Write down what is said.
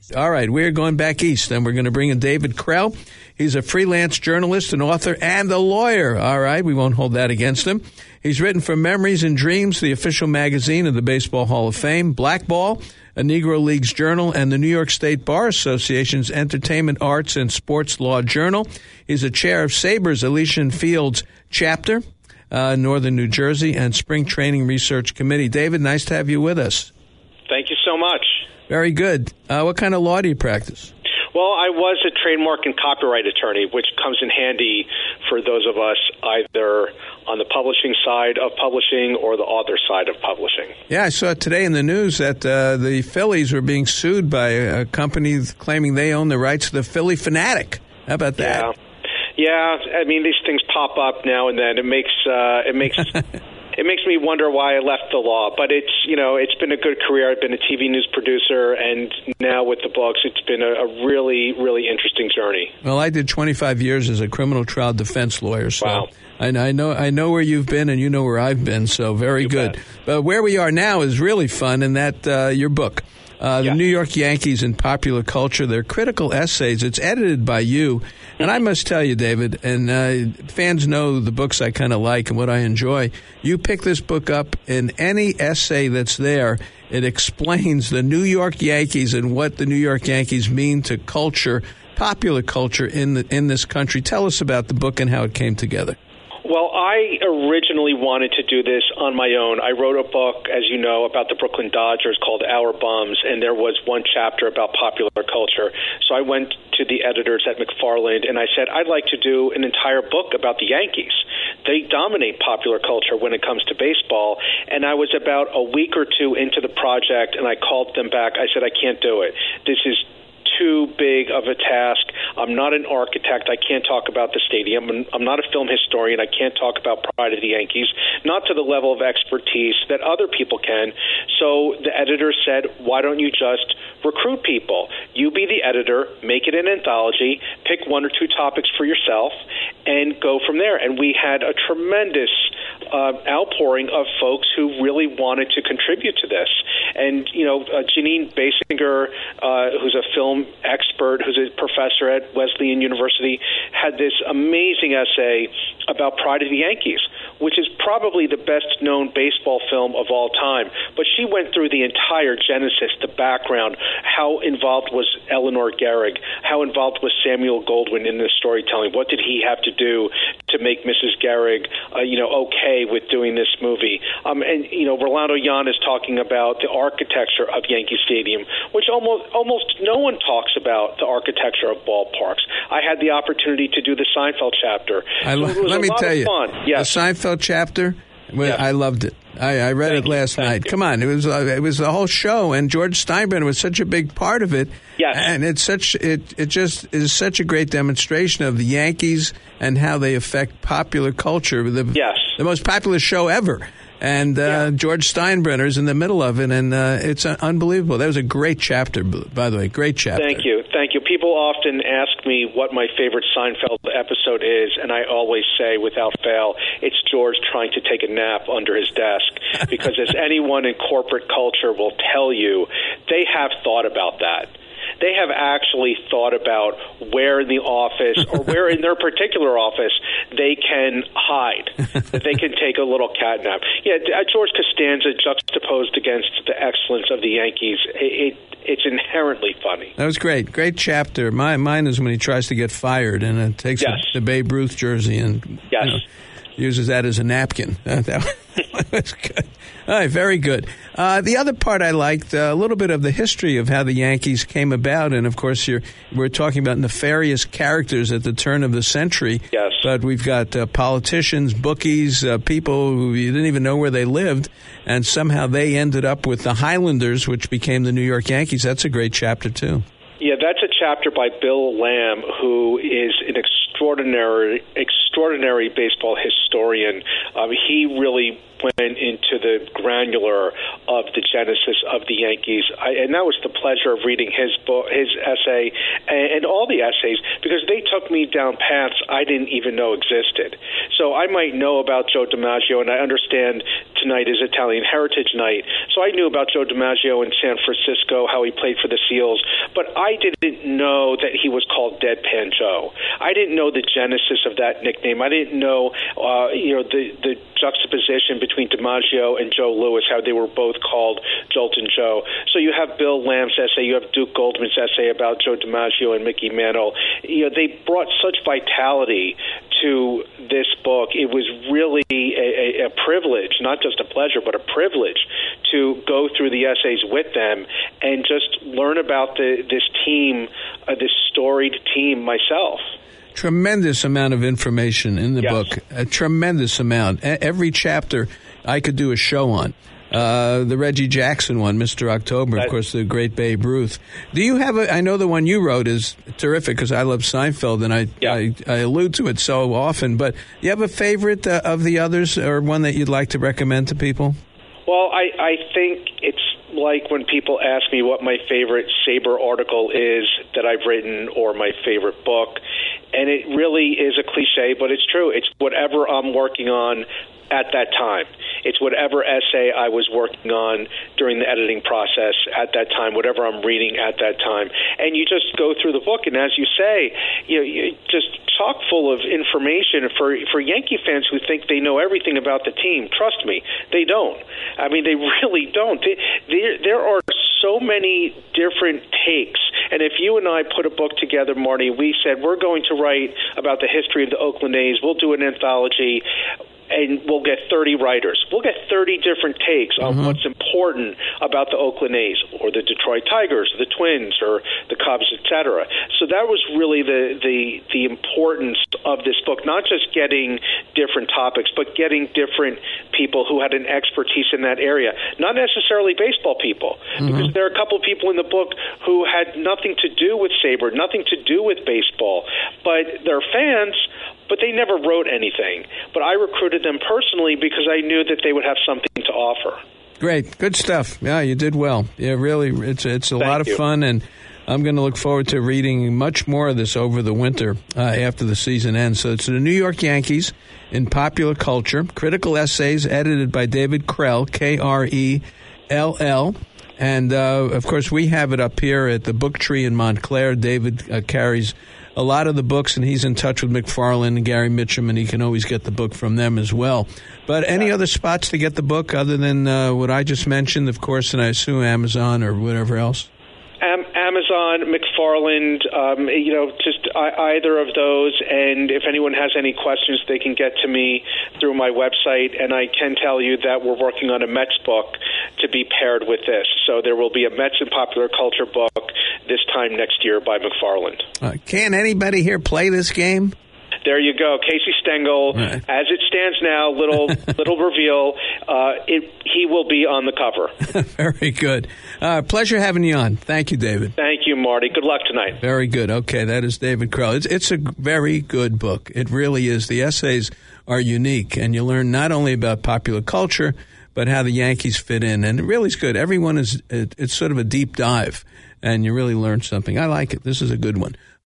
All right, we're going back east, and we're going to bring in David Krell. He's a freelance journalist, an author, and a lawyer. All right, we won't hold that against him. He's written for Memories and Dreams, the official magazine of the Baseball Hall of Fame, Blackball, a Negro Leagues Journal, and the New York State Bar Association's Entertainment, Arts, and Sports Law Journal. He's a chair of SABR's Elysian Fields chapter, Northern New Jersey, and Spring Training Research Committee. David, nice to have you with us. Thank you so much. Very good. What kind of law do you practice? Well, I was a trademark and copyright attorney, which comes in handy for those of us either on the publishing side of publishing or the author side of publishing. Yeah, I saw today in the news that the Phillies were being sued by a company claiming they own the rights to the Philly Fanatic. How about that? Yeah. I mean, these things pop up now and then. It makes It makes me wonder why I left the law, but it's been a good career. I've been a TV news producer, and now with the books, it's been a really, really interesting journey. Well, I did 25 years as a criminal trial defense lawyer, so wow. I know where you've been, and you know where I've been, so very good. Bet. But where we are now is really fun, in that your book, The New York Yankees in Popular Culture, they're critical essays. It's edited by you. And I must tell you, David, and fans know the books I kind of like and what I enjoy. You pick this book up in any essay that's there, it explains the New York Yankees and what the New York Yankees mean to culture, popular culture in this country. Tell us about the book and how it came together. Well, I originally wanted to do this on my own. I wrote a book, as you know, about the Brooklyn Dodgers called Our Bums, and there was one chapter about popular culture. So I went to the editors at McFarland, and I said, I'd like to do an entire book about the Yankees. They dominate popular culture when it comes to baseball, and I was about a week or two into the project, and I called them back. I said, I can't do it. This is too big of a task. I'm not an architect. I can't talk about the stadium. I'm not a film historian. I can't talk about pride of the Yankees, not to the level of expertise that other people can. So the editor said, why don't you just recruit people? You be the editor, make it an anthology, pick one or two topics for yourself, and go from there. And we had a tremendous outpouring of folks who really wanted to contribute to this. And, Janine Basinger, who's a film expert, who's a professor at Wesleyan University, had this amazing essay about Pride of the Yankees, which is probably the best-known baseball film of all time. But she went through the entire genesis, the background, how involved was Eleanor Gehrig, how involved was Samuel Goldwyn in this storytelling, what did he have to do to make Mrs. Gehrig, okay with doing this movie. Rolando Yan is talking about the architecture of Yankee Stadium, which almost no one talks about the architecture of ballparks. I had the opportunity to do the Seinfeld chapter. Let me tell you, yes. The Seinfeld chapter, I loved it. I read it last night. Come on, it was the whole show, and George Steinbrenner was such a big part of it. Yes. And it just is such a great demonstration of the Yankees and how they affect popular culture. The most popular show ever. And George Steinbrenner's in the middle of it, and it's unbelievable. That was a great chapter, by the way. Great chapter. Thank you. People often ask me what my favorite Seinfeld episode is, and I always say, without fail, it's George trying to take a nap under his desk. Because as anyone in corporate culture will tell you, they have thought about that. They have actually thought about where in the office or where in their particular office they can hide, that they can take a little cat nap. Yeah, George Costanza juxtaposed against the excellence of the Yankees, it's inherently funny. That was great. Great chapter. Mine is when he tries to get fired and it takes the Babe Ruth jersey and uses that as a napkin. That was good. All right, very good. The other part I liked, a little bit of the history of how the Yankees came about. And, of course, we're talking about nefarious characters at the turn of the century. Yes. But we've got politicians, bookies, people who you didn't even know where they lived. And somehow they ended up with the Highlanders, which became the New York Yankees. That's a great chapter, too. Yeah, that's a chapter by Bill Lamb, who is an extraordinary extraordinary baseball historian. He really went into the granular of the genesis of the Yankees, and that was the pleasure of reading his book, his essay, and all the essays, because they took me down paths I didn't even know existed. So I might know about Joe DiMaggio, and I understand tonight is Italian Heritage Night, so I knew about Joe DiMaggio in San Francisco, how he played for the Seals, but I didn't know that he was called Deadpan Joe. I didn't know the genesis of that nickname. I didn't know, the juxtaposition between DiMaggio and Joe Louis, how they were both called Joltin' Joe. So you have Bill Lamb's essay, you have Duke Goldman's essay about Joe DiMaggio and Mickey Mantle. They brought such vitality to this book. It was really a privilege, not just a pleasure, but a privilege to go through the essays with them and just learn about this team, this storied team myself. Tremendous amount of information in the book. A tremendous amount. Every chapter I could do a show on. The Reggie Jackson one, Mr. October, of course, the great Babe Ruth. Do you have I know the one you wrote is terrific because I love Seinfeld and I allude to it so often, but do you have a favorite of the others or one that you'd like to recommend to people? Well, I think it's like when people ask me what my favorite SABR article is that I've written or my favorite book, and it really is a cliche, but it's true. It's whatever I'm working on at that time. It's whatever essay I was working on during the editing process at that time, whatever I'm reading at that time. And you just go through the book, and as you say, you just chock full of information for Yankee fans who think they know everything about the team. Trust me, they don't. I mean, they really don't. There are so many different takes. And if you and I put a book together, Marty, we said we're going to write about the history of the Oakland A's. We'll do an anthology, and we'll get 30 writers. We'll get 30 different takes on what's important about the Oakland A's or the Detroit Tigers, the Twins, or the Cubs, etc. So that was really the importance of this book, not just getting different topics, but getting different people who had an expertise in that area, not necessarily baseball people, because there are a couple of people in the book who had nothing to do with SABR, nothing to do with baseball, but they're fans, but they never wrote anything. But I recruited them personally because I knew that they would have something to offer. Great. Good stuff. Yeah, you did well. Yeah, really, it's a lot of fun, and I'm going to look forward to reading much more of this over the winter after the season ends. So it's the New York Yankees in Popular Culture, critical essays edited by David Krell, Krell. And, of course, we have it up here at the Book Tree in Montclair. David carries a lot of the books, and he's in touch with McFarland and Gary Mitchum, and he can always get the book from them as well. But any other spots to get the book other than what I just mentioned, of course, and I assume Amazon or whatever else? Amazon, McFarland, just either of those. And if anyone has any questions, they can get to me through my website. And I can tell you that we're working on a Mets book to be paired with this. So there will be a Mets and Popular Culture book this time next year by McFarland. Can anybody here play this game? There you go, Casey Stengel. Right. As it stands now, little reveal. He will be on the cover. Very good. Pleasure having you on. Thank you, David. Thank you, Marty. Good luck tonight. Very good. Okay, that is David Krell. It's a very good book. It really is. The essays are unique, and you learn not only about popular culture, but how the Yankees fit in. And it really is good. Everyone it's sort of a deep dive, and you really learn something. I like it. This is a good one.